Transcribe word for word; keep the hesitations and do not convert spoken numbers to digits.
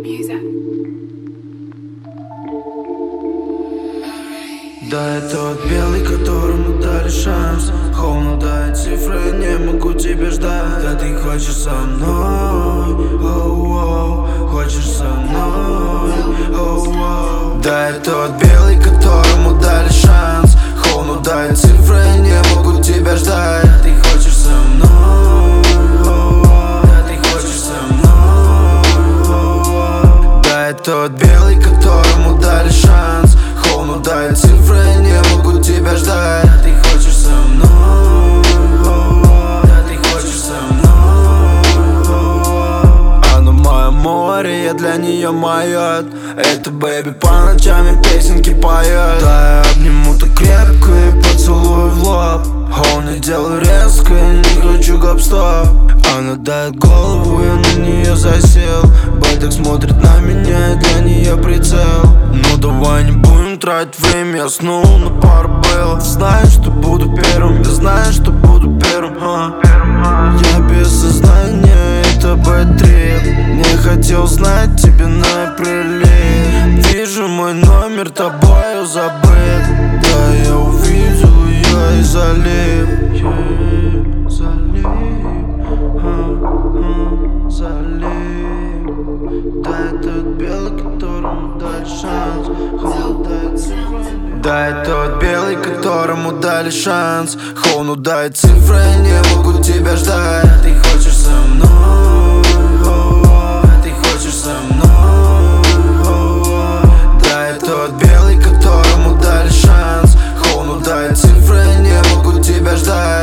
Да, это тот белый, которому дали шанс. Холодно дает цифры, не могу тебя ждать. Да ты хочешь со мной, оу-оу, хочешь со мной, оу-оу. Да, это тот белый, которому дали шанс. Холодно дает цифры, не могу тебя ждать. Да ты хочешь со мной, оу-оу, да ты хочешь со мной, оу-оу. Да, это тот белый, которому дали шанс. Холодно дает цифры, не могу тебя ждать. Да ты хочешь со мной, да ты хочешь со мной. Она мое море, я для нее майот. Это бэйби по ночам и песенки поет. Да, я обниму так крепко и поцелую в лоб. Он не делаю резко, я не хочу гоп-стоп. Она дает голову, я на нее засел. Бэтик смотрит на меня, и для нее прицел. Ну давай не будем тратить время, я снул на пару был. Знаешь, что буду первым, я знаю, что буду первым, а? Я без сознания, это бэт-трип. Не хотел знать тебе на прилив. Вижу мой номер, тобою забыт. Да, я увидел ее и залип. Yeah, залип, а, а, залип. Да, этот белый, которому дали шанс. Холодно дает цифры. Да, это тот белый, которому дали шанс. Холодно дает цифры, не могу тебя ждать. Да ты хочешь со мной, да ты хочешь со мной, да, это тот белый, которому дали шанс. Холодно дает цифры, не могу тебя ждать.